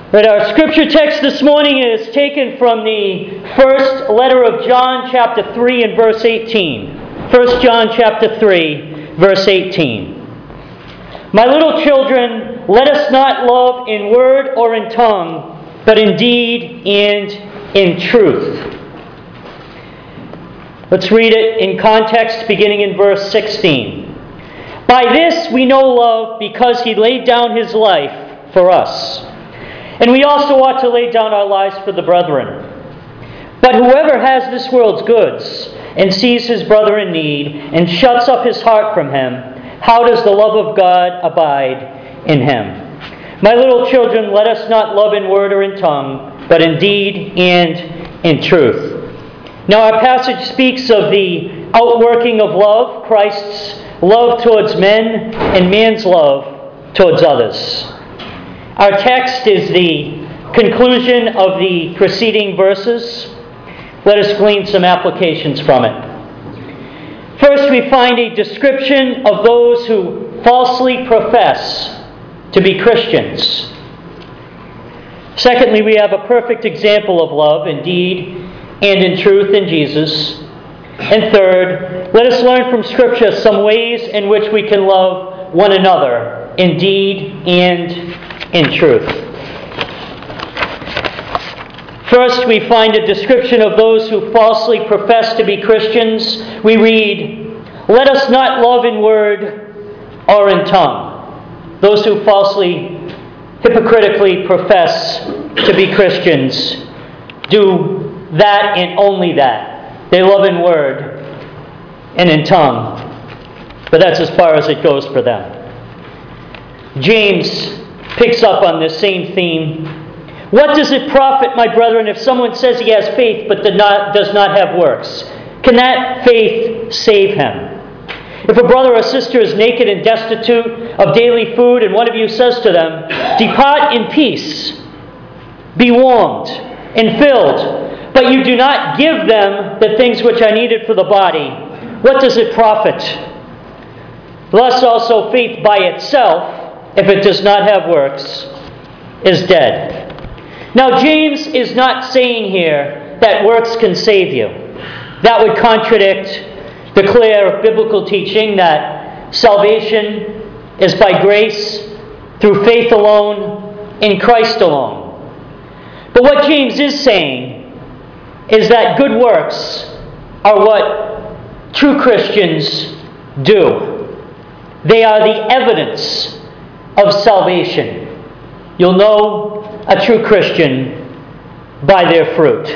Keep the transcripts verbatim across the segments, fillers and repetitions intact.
But our scripture text this morning is taken from the first letter of John, chapter three, and verse eighteen. First John, chapter three, verse eighteen. My little children, let us not love in word or in tongue, but in deed and in truth. Let's read it in context, beginning in verse sixteen. By this we know love, because he laid down his life for us. And we also ought to lay down our lives for the brethren. But whoever has this world's goods and sees his brother in need and shuts up his heart from him, how does the love of God abide in him? My little children, let us not love in word or in tongue, but in deed and in truth. Now our passage speaks of the outworking of love, Christ's love towards men and man's love towards others. Our text is the conclusion of the preceding verses. Let us glean some applications from it. First, we find a description of those who falsely profess to be Christians. Secondly, we have a perfect example of love in deed and in truth in Jesus. And third, let us learn from Scripture some ways in which we can love one another in deed and in truth. First, we find a description of those who falsely profess to be Christians. We read, let us not love in word or in tongue. Those who falsely, hypocritically profess to be Christians do that and only that. They love in word and in tongue, but that's as far as it goes for them. James picks up on this same theme. What does it profit, my brethren, if someone says he has faith but does not, does not have works? Can that faith save him? If a brother or sister is naked and destitute of daily food, and one of you says to them, depart in peace, be warmed and filled, but you do not give them the things which are needed for the body, what does it profit? Thus also faith by itself, if it does not have works, is dead. Now James is not saying here that works can save you. That would contradict the clear biblical teaching that salvation is by grace, through faith alone, in Christ alone. But what James is saying is that good works are what true Christians do. They are the evidence of salvation. You'll know a true Christian by their fruit.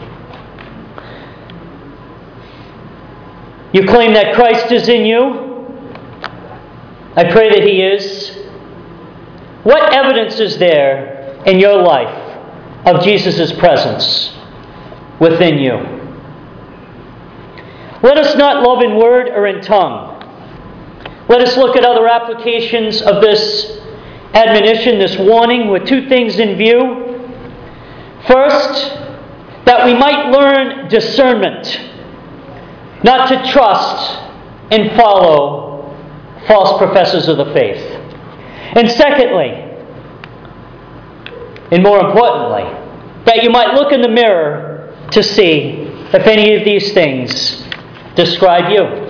You claim that Christ is in you. I pray that He is. What evidence is there in your life of Jesus' presence within you? Let us not love in word or in tongue. Let us look at other applications of this admonition, this warning, with two things in view. First, that we might learn discernment, not to trust and follow false professors of the faith. And secondly, and more importantly, that you might look in the mirror to see if any of these things describe you.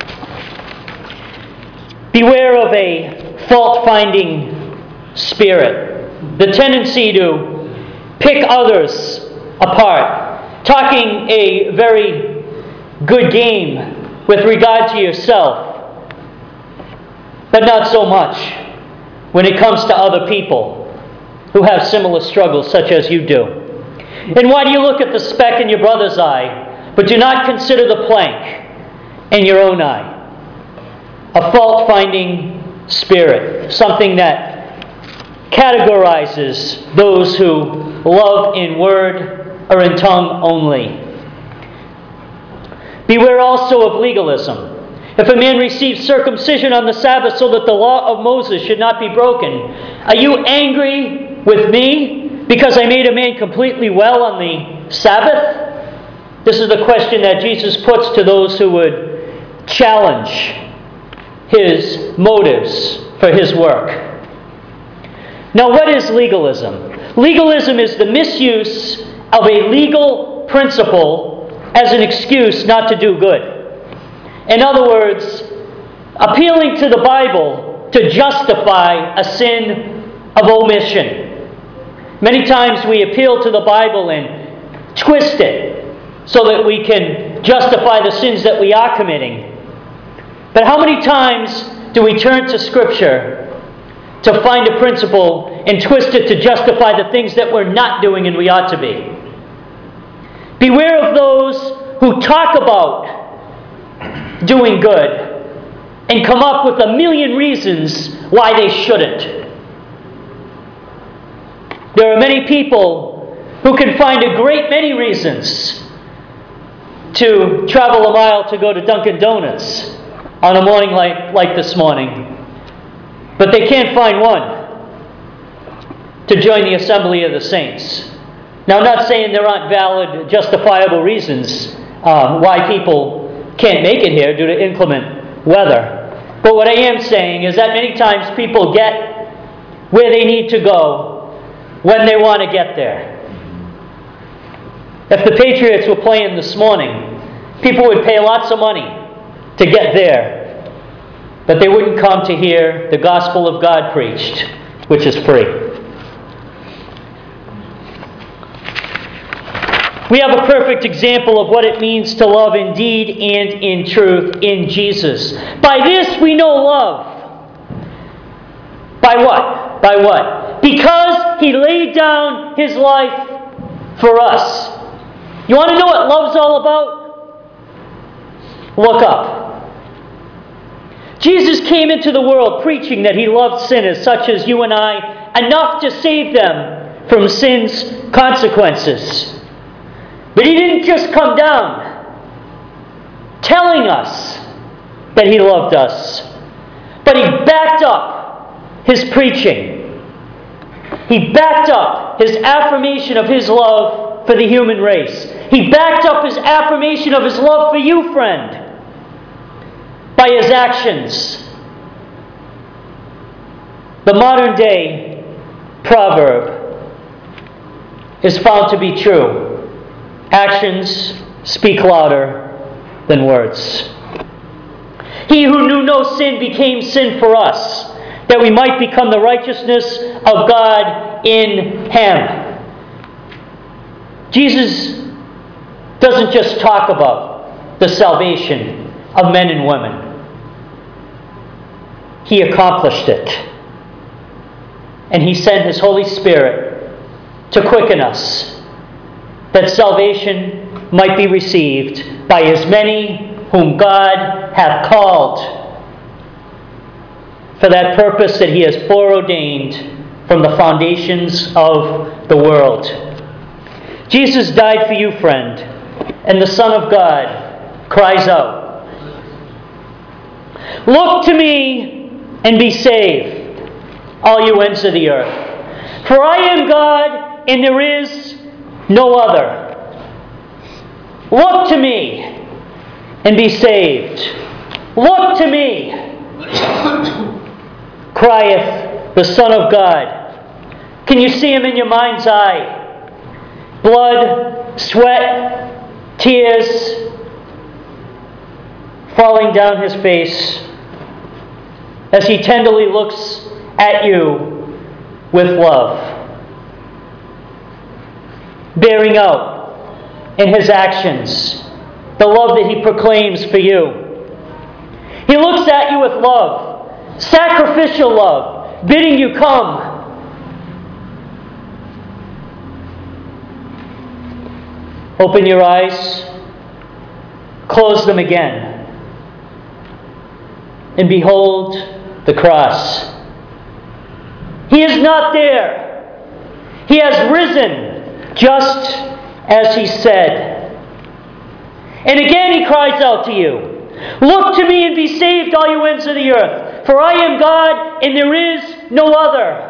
Beware of a fault-finding spirit, the tendency to pick others apart, talking a very good game with regard to yourself, but not so much when it comes to other people who have similar struggles such as you do. And why do you look at the speck in your brother's eye, but do not consider the plank in your own eye? A fault-finding spirit, something that categorizes those who love in word or in tongue only. Beware also of legalism. If a man receives circumcision on the Sabbath so that the law of Moses should not be broken, are you angry with me because I made a man completely well on the Sabbath? This is the question that Jesus puts to those who would challenge His motives for His work. Now, what is legalism? Legalism is the misuse of a legal principle as an excuse not to do good. In other words, appealing to the Bible to justify a sin of omission. Many times we appeal to the Bible and twist it so that we can justify the sins that we are committing. But how many times do we turn to Scripture to find a principle and twist it to justify the things that we're not doing and we ought to be? Beware of those who talk about doing good and come up with a million reasons why they shouldn't. There are many people who can find a great many reasons to travel a mile to go to Dunkin' Donuts on a morning like, like this morning, but they can't find one to join the assembly of the saints. Now, I'm not saying there aren't valid, justifiable reasons uh, why people can't make it here due to inclement weather. But what I am saying is that many times people get where they need to go when they want to get there. If the Patriots were playing this morning, people would pay lots of money to get there, but they wouldn't come to hear the gospel of God preached, which is free. We have a perfect example of what it means to love in deed and in truth in Jesus. By this we know love. By what? By what? Because He laid down His life for us. You want to know what love's all about? Look up. Jesus came into the world preaching that He loved sinners such as you and I enough to save them from sin's consequences. But He didn't just come down telling us that He loved us, but He backed up His preaching. He backed up His affirmation of His love for the human race. He backed up His affirmation of His love for you, friend, by His actions. The modern day proverb is found to be true. Actions speak louder than words. He who knew no sin became sin for us, that we might become the righteousness of God in Him. Jesus doesn't just talk about the salvation of men and women. He accomplished it. And He sent His Holy Spirit to quicken us, that salvation might be received by as many whom God hath called for that purpose that He has foreordained from the foundations of the world. Jesus died for you, friend, and the Son of God cries out, "Look to me and be saved, all you ends of the earth. For I am God, and there is no other. Look to me and be saved. Look to me, crieth the Son of God." Can you see Him in your mind's eye? Blood, sweat, tears falling down His face as He tenderly looks at you with love, bearing out in His actions the love that He proclaims for you. He looks at you with love, sacrificial love, bidding you come. Open your eyes, close them again, and behold the cross. He is not there. He has risen, just as He said. And again He cries out to you, "Look to me and be saved, all you ends of the earth. For I am God, and there is no other."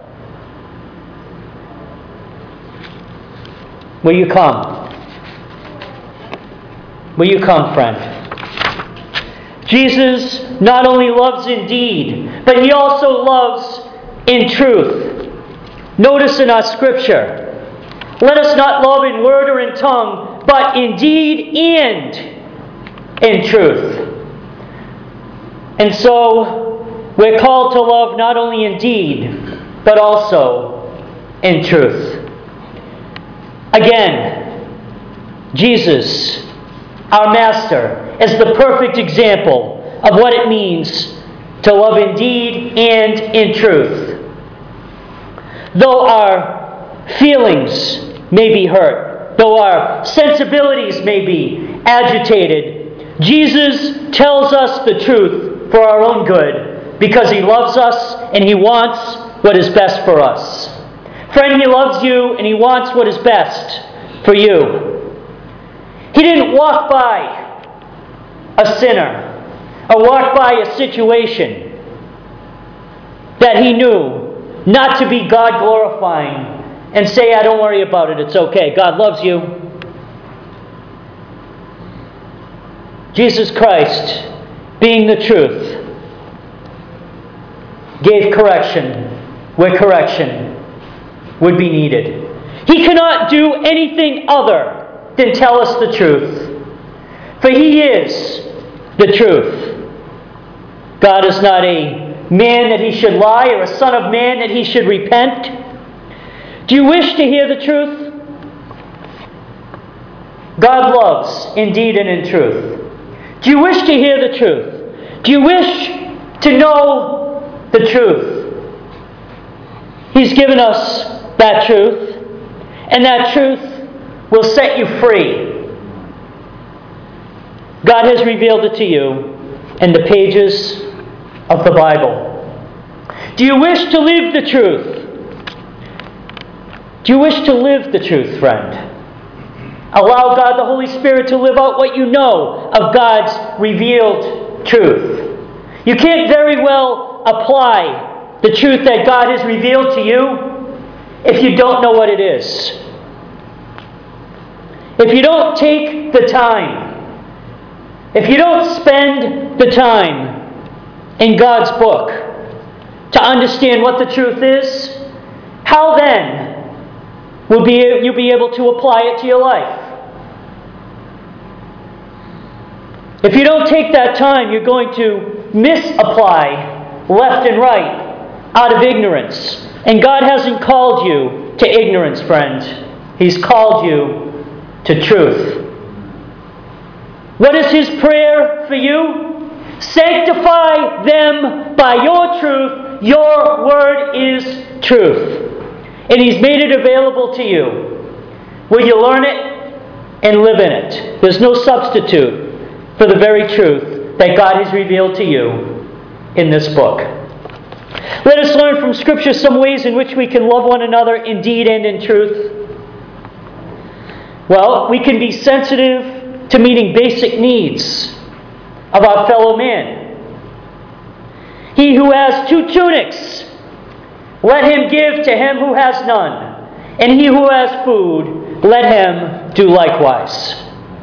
Will you come? Will you come, friend? Jesus not only loves in deed, but He also loves in truth. Notice in our scripture, let us not love in word or in tongue, but in deed and in truth. And so, we're called to love not only in deed, but also in truth. Again, Jesus, our Master, is the perfect example of what it means to love in deed and in truth. Though our feelings may be hurt, though our sensibilities may be agitated, Jesus tells us the truth for our own good because He loves us and He wants what is best for us. Friend, He loves you and He wants what is best for you. He didn't walk by a sinner or walk by a situation that He knew not to be God glorifying and say, "I don't worry about it, it's okay. God loves you." Jesus Christ, being the truth, gave correction where correction would be needed. He cannot do anything other than tell us the truth, for He is the truth. God is not a man that He should lie, or a son of man that He should repent. Do you wish to hear the truth? God loves in deed and in truth. Do you wish to hear the truth? Do you wish to know the truth? He's given us that truth, and that truth will set you free. God has revealed it to you in the pages of the Bible. Do you wish to live the truth? Do you wish to live the truth, friend? Allow God the Holy Spirit to live out what you know of God's revealed truth. You can't very well apply the truth that God has revealed to you if you don't know what it is. If you don't take the time, if you don't spend the time in God's book to understand what the truth is, how then will be, you be able to apply it to your life? If you don't take that time, you're going to misapply left and right out of ignorance. And God hasn't called you to ignorance, friend. He's called you to truth. What is His prayer for you? Sanctify them by your truth. Your word is truth. And He's made it available to you. Will you learn it and live in it? There's no substitute for the very truth that God has revealed to you in this book. Let us learn from Scripture some ways in which we can love one another in deed and in truth. Well, we can be sensitive to meeting basic needs of our fellow man. He who has two tunics, let him give to him who has none. And he who has food, let him do likewise.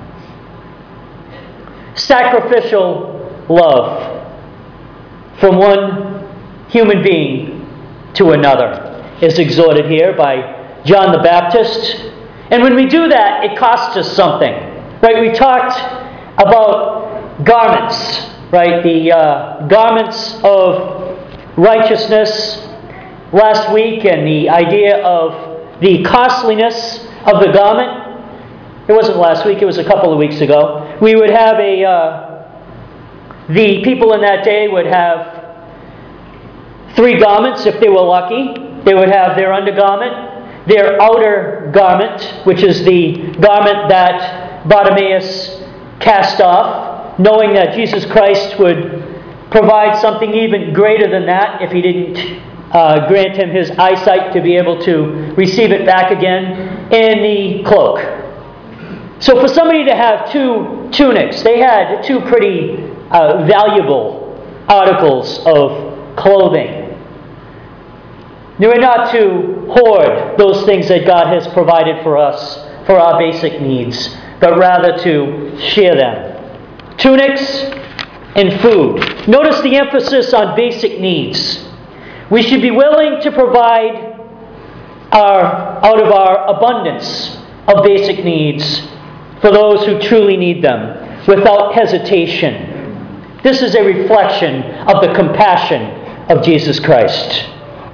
Sacrificial love from one human being to another is exhorted here by John the Baptist. And when we do that, it costs us something. Right? We talked about garments, right? The uh, garments of righteousness last week, and the idea of the costliness of the garment. It wasn't last week, it was a couple of weeks ago. We would have a, uh, the people in that day would have three garments if they were lucky. They would have their undergarment, their outer garment, which is the garment that Bartimaeus cast off, knowing that Jesus Christ would provide something even greater than that if He didn't uh, grant him his eyesight to be able to receive it back again, and the cloak. So for somebody to have two tunics, they had two pretty uh, valuable articles of clothing. They were not to hoard those things that God has provided for us for our basic needs, but rather to share them. Tunics and food. Notice the emphasis on basic needs. We should be willing to provide our, out of our abundance of basic needs for those who truly need them without hesitation. This is a reflection of the compassion of Jesus Christ.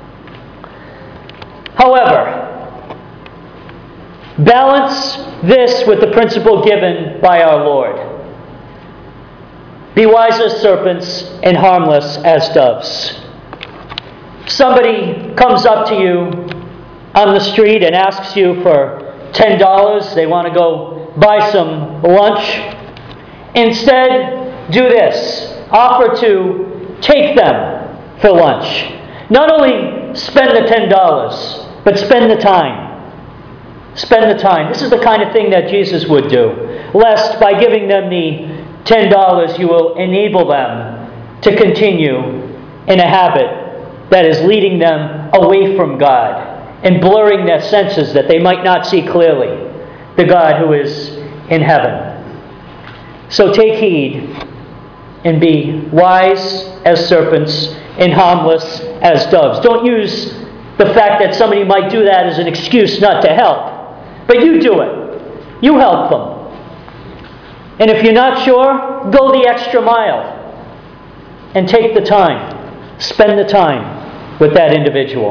However, balance this with the principle given by our Lord. Be wise as serpents and harmless as doves. Somebody comes up to you on the street and asks you for ten dollars. They want to go buy some lunch. Instead, do this. Offer to take them for lunch. Not only spend the ten dollars, but spend the time. Spend the time. This is the kind of thing that Jesus would do. Lest by giving them the ten dollars, you will enable them to continue in a habit that is leading them away from God and blurring their senses that they might not see clearly the God who is in heaven. So take heed and be wise as serpents and harmless as doves. Don't use the fact that somebody might do that as an excuse not to help. But you do it. You help them. And if you're not sure, go the extra mile and take the time. Spend the time with that individual.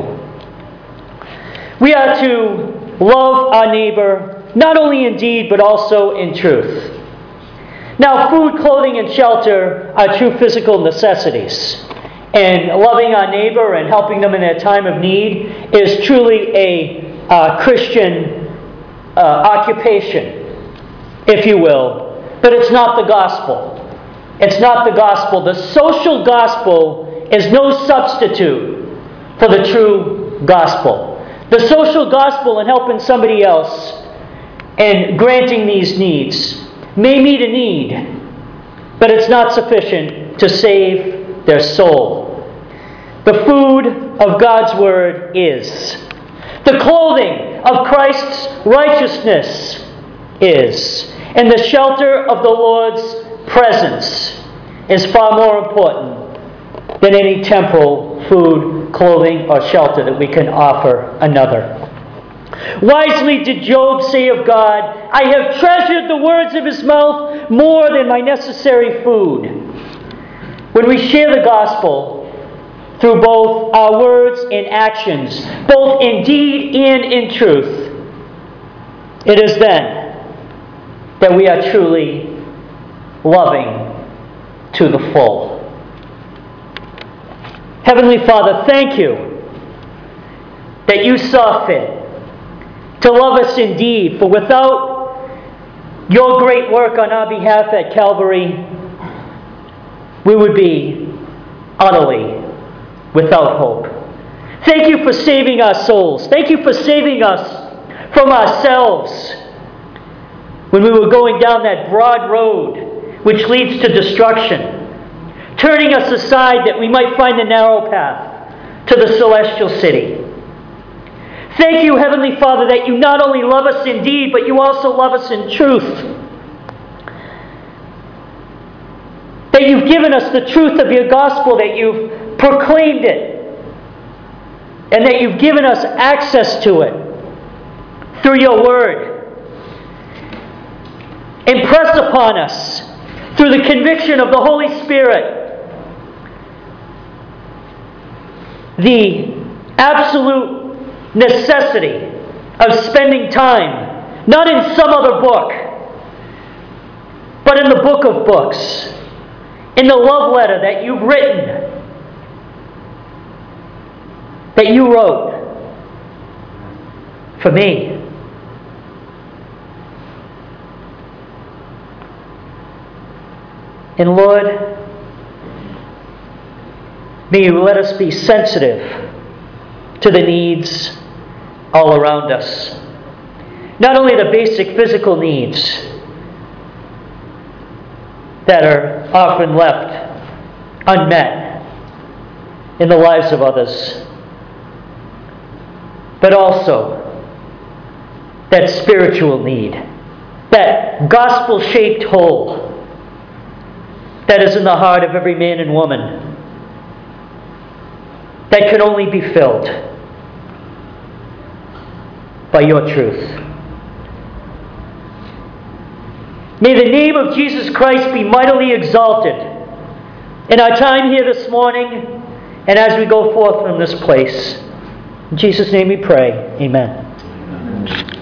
We are to love our neighbor not only in deed but also in truth. Now, food, clothing, and shelter are true physical necessities. And loving our neighbor and helping them in their time of need is truly a uh, Christian uh, occupation, if you will. But it's not the gospel. It's not the gospel. The social gospel is no substitute for the true gospel. The social gospel in helping somebody else and granting these needs may meet a need, but it's not sufficient to save their soul. The food of God's Word is. The clothing of Christ's righteousness is. And the shelter of the Lord's presence is far more important than any temporal food, clothing, or shelter that we can offer another. Wisely did Job say of God, I have treasured the words of his mouth more than my necessary food. When we share the gospel through both our words and actions, both in deed and in truth, it is then that we are truly loving to the full. Heavenly Father, thank you that you saw fit to love us indeed, for without your great work on our behalf at Calvary, we would be utterly without hope. Thank you for saving our souls. Thank you for saving us from ourselves when we were going down that broad road which leads to destruction, turning us aside that we might find the narrow path to the celestial city. Thank you, Heavenly Father, that you not only love us in deed, but you also love us in truth. That you've given us the truth of your gospel, that you've proclaimed it, and that you've given us access to it through your word. Impress upon us, through the conviction of the Holy Spirit, the absolute necessity of spending time, not in some other book, but in the book of books, in the love letter that you've written, that you wrote for me. And Lord, may you let us be sensitive to the needs all around us. Not only the basic physical needs that are often left unmet in the lives of others, but also that spiritual need, that gospel-shaped hole that is in the heart of every man and woman that can only be filled by your truth. May the name of Jesus Christ be mightily exalted in our time here this morning and as we go forth from this place. In Jesus' name we pray. Amen.